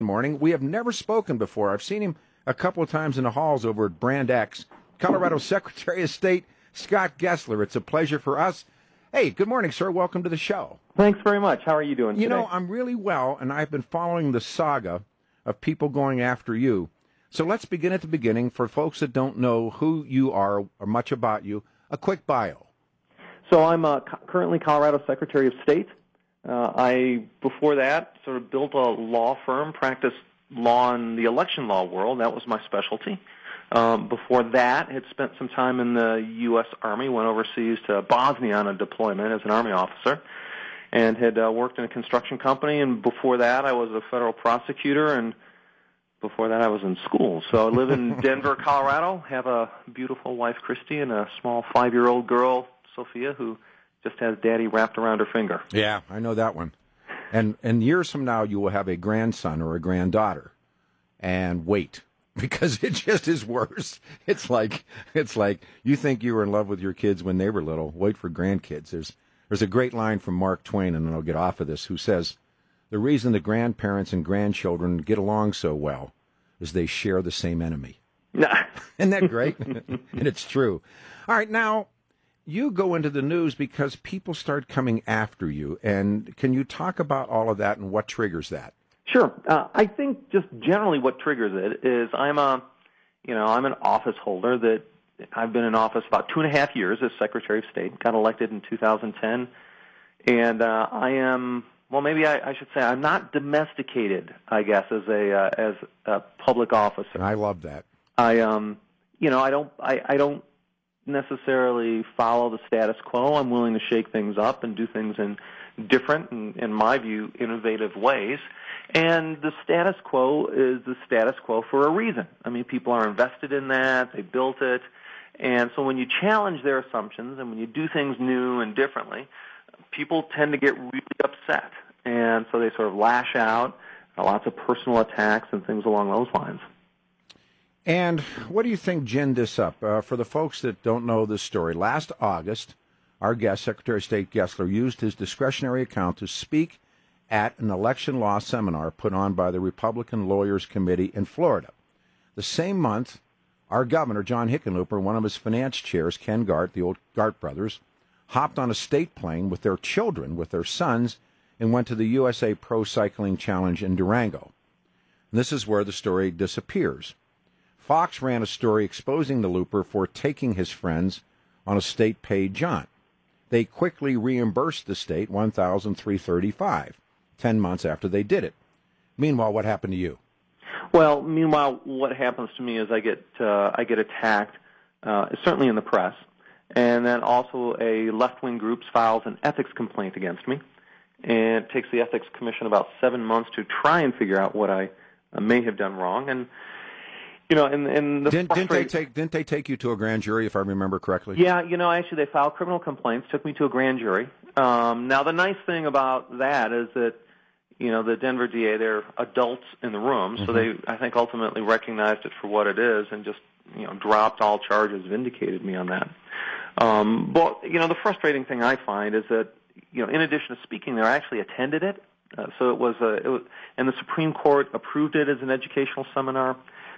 morning. We have never spoken before. I've seen him a couple of times in the halls over at Brand X. Colorado Secretary of State Scott Gessler. It's a pleasure for us. Hey, good morning, sir. Welcome to the show. Thanks very much. How are you doing today? You know, I'm really well, and I've been following the saga of people going after you. So let's begin at the beginning. For folks that don't know who you are or much about you, a quick bio. So I'm currently Colorado Secretary of State. Before that, sort of built a law firm, practiced law in the election law world. That was my specialty. Before that, had spent some time in the U.S. Army, went overseas to Bosnia on a deployment as an Army officer, and had worked in a construction company. And before that, I was a federal prosecutor, and before that, I was in school. So I live in Denver, Colorado, have a beautiful wife, Christy, and a small 5-year-old girl, Sophia, who just has daddy wrapped around her finger. Yeah, I know that one. And years from now, you will have a grandson or a granddaughter. And wait, because it just is worse. It's like you think you were in love with your kids when they were little. Wait for grandkids. There's a great line from Mark Twain, and then I'll get off of this, who says, the reason the grandparents and grandchildren get along so well is they share the same enemy. Isn't that great? And it's true. All right, now, you go into the news because people start coming after you. And can you talk about all of that and what triggers that? Sure. I think just generally what triggers it is I'm an office holder that I've been in office about 2.5 years as Secretary of State, got elected in 2010. And I am, well, maybe I should say I'm not domesticated, I guess, as a public officer. I love that. I don't necessarily follow the status quo. I'm willing to shake things up and do things in different and, in my view, innovative ways. And the status quo is the status quo for a reason. I mean, people are invested in that. They built it. And so when you challenge their assumptions and when you do things new and differently, people tend to get really upset. And so they sort of lash out, lots of personal attacks and things along those lines. And what do you think ginned this up? For the folks that don't know this story, last August, our guest, Secretary of State Gessler, used his discretionary account to speak at an election law seminar put on by the Republican Lawyers Committee in Florida. The same month, our governor, John Hickenlooper, one of his finance chairs, Ken Gart, the old Gart brothers, hopped on a state plane with their children, with their sons, and went to the USA Pro Cycling Challenge in Durango. And this is where the story disappears. Fox ran a story exposing the Looper for taking his friends on a state-paid jaunt. They quickly reimbursed the state $1,335, 10 months after they did it. Meanwhile, what happened to you? Well, meanwhile, what happens to me is I get attacked, certainly in the press, and then also a left-wing group files an ethics complaint against me, and it takes the Ethics Commission about 7 months to try and figure out what I may have done wrong. And you know, and didn't they take you to a grand jury, if I remember correctly? Yeah, actually they filed criminal complaints, took me to a grand jury. Now the nice thing about that is that, the Denver DA, they're adults in the room, so they, I think, ultimately recognized it for what it is and just, dropped all charges, vindicated me on that. But, the frustrating thing I find is that, in addition to speaking there, I actually attended it. So it was, and the Supreme Court approved it as an educational seminar.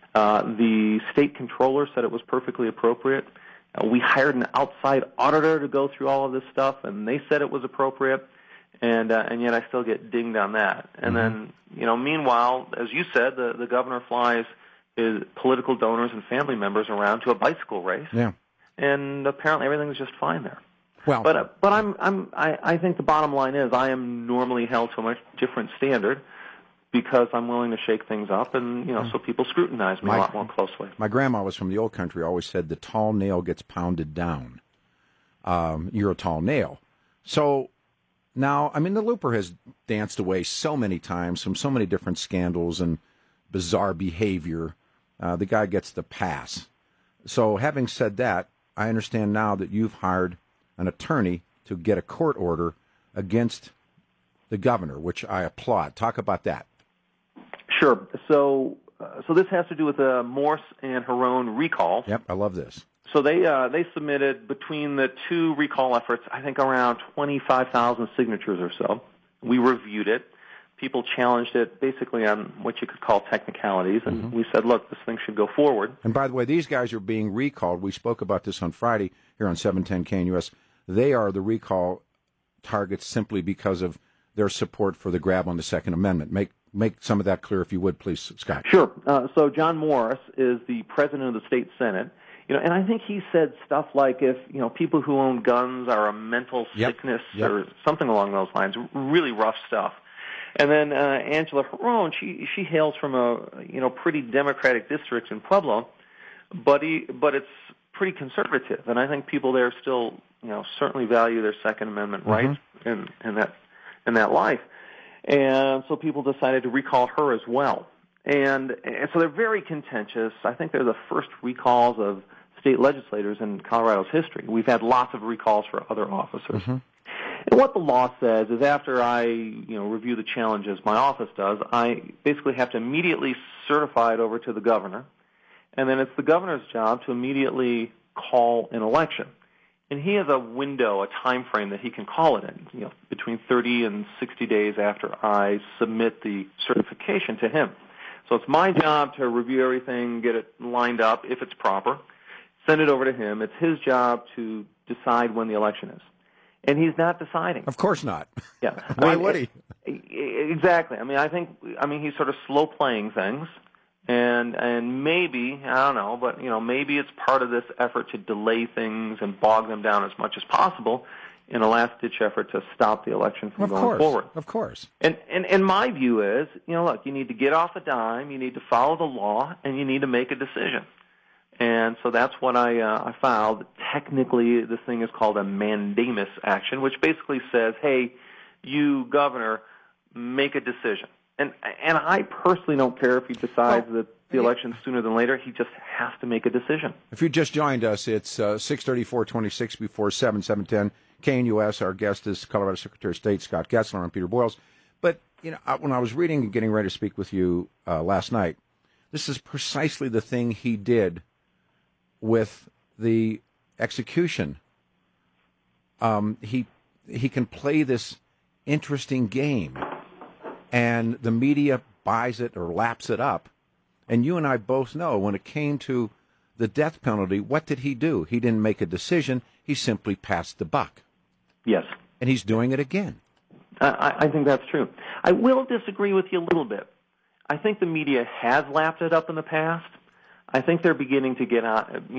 The state controller said it was perfectly appropriate. We hired an outside auditor to go through all of this stuff, and they said it was appropriate. And yet I still get dinged on that. And then, meanwhile, as you said, the governor flies his political donors and family members around to a bicycle race. Yeah. And apparently everything's just fine there. Well, but I think the bottom line is I am normally held to a much different standard because I'm willing to shake things up, and so people scrutinize me a lot more closely. My grandma was from the old country. Always said the tall nail gets pounded down. You're a tall nail. So now, the Looper has danced away so many times from so many different scandals and bizarre behavior. The guy gets the pass. So having said that, I understand now that you've hired an attorney to get a court order against the governor, which I applaud. Talk about that. Sure. So this has to do with the Morse and Harone recall. Yep, I love this. So they submitted, between the two recall efforts, I think around 25,000 signatures or so. We reviewed it. people challenged it basically on what you could call technicalities, and we said, look, this thing should go forward. And by the way, these guys are being recalled. We spoke about this on Friday here on 710 KNUS. They are the recall targets simply because of their support for the grab on the Second Amendment. Make some of that clear, if you would, please, Scott. Sure. So John Morris is the president of the state Senate. And I think he said stuff like if, people who own guns are a mental sickness or something along those lines, really rough stuff. And then Angela Herron, she hails from a, pretty Democratic district in Pueblo, but it's pretty conservative. And I think people there still, certainly value their Second Amendment rights in that life. And so people decided to recall her as well. And so they're very contentious. I think they're the first recalls of state legislators in Colorado's history. We've had lots of recalls for other officers. And what the law says is after I, review the challenges my office does, I basically have to immediately certify it over to the governor. And then it's the governor's job to immediately call an election. And he has a window, a time frame that he can call it in, between 30 and 60 days after I submit the certification to him. So it's my job to review everything, get it lined up if it's proper, send it over to him. It's his job to decide when the election is. And he's not deciding. Of course not. Yeah. Why would he? Exactly. He's sort of slow playing things. And maybe, I don't know, but, maybe it's part of this effort to delay things and bog them down as much as possible in a last-ditch effort to stop the election from going forward. Of course. And my view is, look, you need to get off a dime, you need to follow the law, and you need to make a decision. And so that's what I filed. Technically, this thing is called a mandamus action, which basically says, hey, you, governor, make a decision. And I personally don't care if he decides that the election's sooner than later. He just has to make a decision. If you just joined us, it's 6:34:26 before 7:10. KNUS, our guest is Colorado Secretary of State Scott Getzler. I'm Peter Boyles. But, when I was reading and getting ready to speak with you last night, this is precisely the thing he did with the execution. He can play this interesting game, and the media buys it or laps it up. And you and I both know when it came to the death penalty, what did he do? He didn't make a decision. He simply passed the buck. Yes. And he's doing it again. I think that's true. I will disagree with you a little bit. I think the media has lapped it up in the past. I think they're beginning to get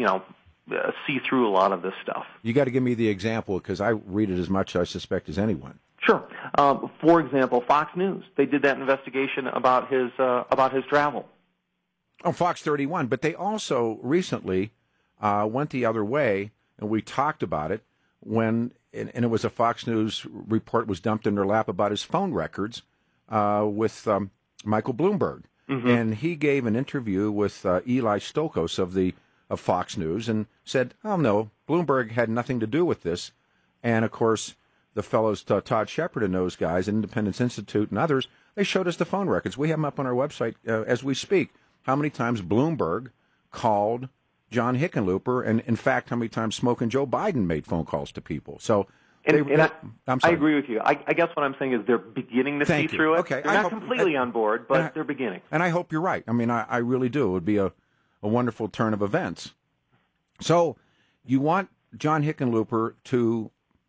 see through a lot of this stuff. You got to give me the example because I read it as much, I suspect, as anyone. Sure. For example, Fox News. They did that investigation about his travel. Oh, Fox 31. But they also recently went the other way, and we talked about it when, and it was a Fox News report was dumped in their lap about his phone records with Michael Bloomberg. And he gave an interview with Eli Stokos of Fox News and said, oh, no, Bloomberg had nothing to do with this. And, of course, the fellows, Todd Shepard and those guys, Independence Institute and others, they showed us the phone records. We have them up on our website as we speak. How many times Bloomberg called John Hickenlooper, and, in fact, how many times Smokin' Joe Biden made phone calls to people. So I agree with you. I guess what I'm saying is they're beginning to see through it. Okay. They're not completely on board, but they're beginning. And I hope you're right. I really do. It would be a wonderful turn of events. So you want John Hickenlooper to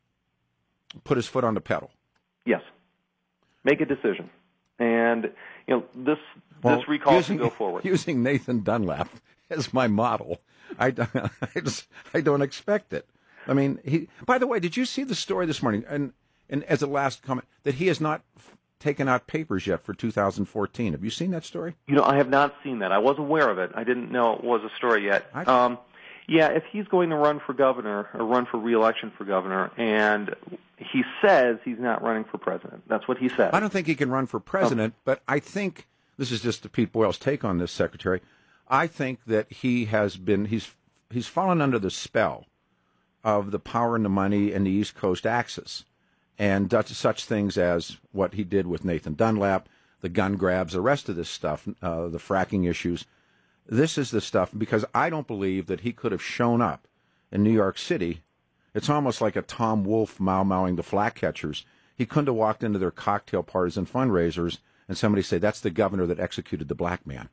put his foot on the pedal. Yes. Make a decision. And, this recall can go forward. Using Nathan Dunlap as my model, I don't expect it. By the way, did you see the story this morning? And as a last comment, that he has not taken out papers yet for 2014. Have you seen that story? I have not seen that. I was aware of it. I didn't know it was a story yet. If he's going to run for governor or run for re-election for governor, and he says he's not running for president. That's what he said. I don't think he can run for president, but I think, this is just Pete Boyle's take on this, Secretary, I think that he has been, he's fallen under the spell of the power and the money and the East Coast axis, and such things as what he did with Nathan Dunlap, the gun grabs, the rest of this stuff, the fracking issues. This is the stuff, because I don't believe that he could have shown up in New York City. It's almost like a Tom Wolfe mau-mauing the flat catchers. He couldn't have walked into their cocktail parties and fundraisers and somebody say that's the governor that executed the black man.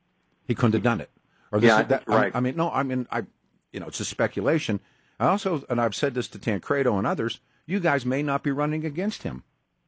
He couldn't have done it. Or this, Yeah, that, right. It's a speculation. And I've said this to Tancredo and others, you guys may not be running against him.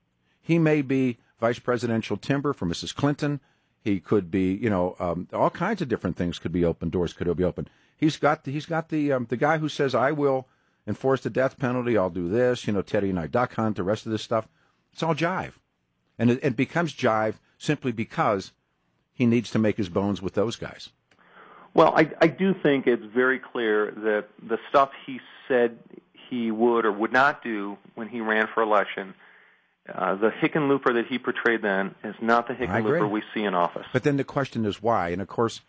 He may be vice presidential timber for Mrs. Clinton. He could be, all kinds of different things could be open. Doors could be open. He's got the guy who says, I will enforce the death penalty. I'll do this. Teddy and I duck hunt, the rest of this stuff. It's all jive. And it becomes jive simply because he needs to make his bones with those guys. Well, I do think it's very clear that the stuff he said he would or would not do when he ran for election, the Hickenlooper that he portrayed then is not the Hickenlooper we see in office. But then the question is why? And, of course,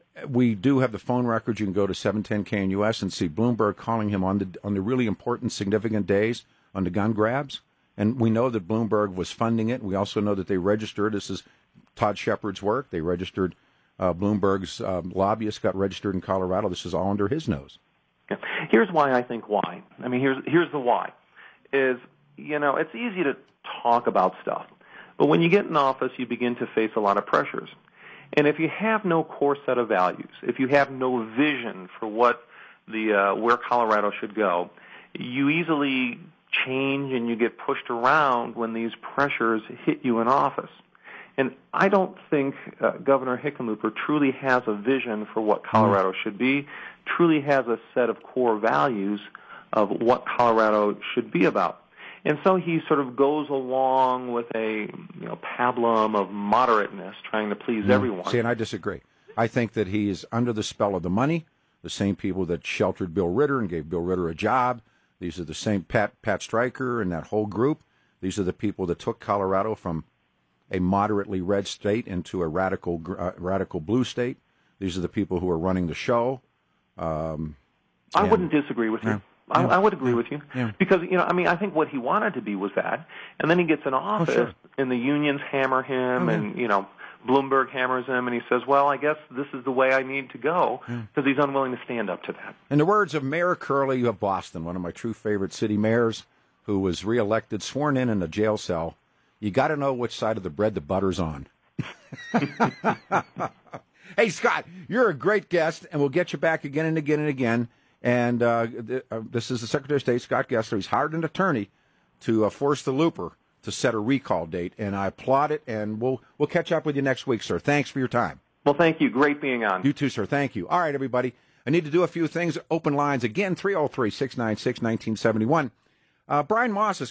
we do have the phone records. You can go to 710KNUS and see Bloomberg calling him on the really important, significant days on the gun grabs. And we know that Bloomberg was funding it. We also know that they registered. This is Todd Shepard's work. They registered. Bloomberg's lobbyists got registered in Colorado. This is all under his nose. Yeah. Here's why I think why. I mean, here's the why. Is, it's easy to talk about stuff. But when you get in office, you begin to face a lot of pressures. And if you have no core set of values, if you have no vision for what where Colorado should go, you easily change and you get pushed around when these pressures hit you in office. And I don't think Governor Hickenlooper truly has a vision for what Colorado should be, truly has a set of core values of what Colorado should be about. And so he sort of goes along with a pablum of moderateness, trying to please everyone. See, and I disagree. I think that he is under the spell of the money, the same people that sheltered Bill Ritter and gave Bill Ritter a job. These are the same Pat Stryker and that whole group. These are the people that took Colorado from a moderately red state into a radical blue state. These are the people who are running the show. I wouldn't disagree with you. Yeah. I would agree with you. Yeah. Because, I think what he wanted to be was that. And then he gets in office, and the unions hammer him, and, Bloomberg hammers him, and he says, well, I guess this is the way I need to go, because he's unwilling to stand up to that. In the words of Mayor Curley of Boston, one of my true favorite city mayors, who was reelected, sworn in a jail cell, you got to know which side of the bread the butter's on. Hey, Scott, you're a great guest, and we'll get you back again and again and again. And this is the Secretary of State, Scott Gessler. He's hired an attorney to force the looper to set a recall date, and I applaud it, and we'll catch up with you next week, sir. Thanks for your time. Well, thank you. Great being on. You too, sir. Thank you. All right, everybody. I need to do a few things. Open lines again, 303-696-1971. Brian Moss is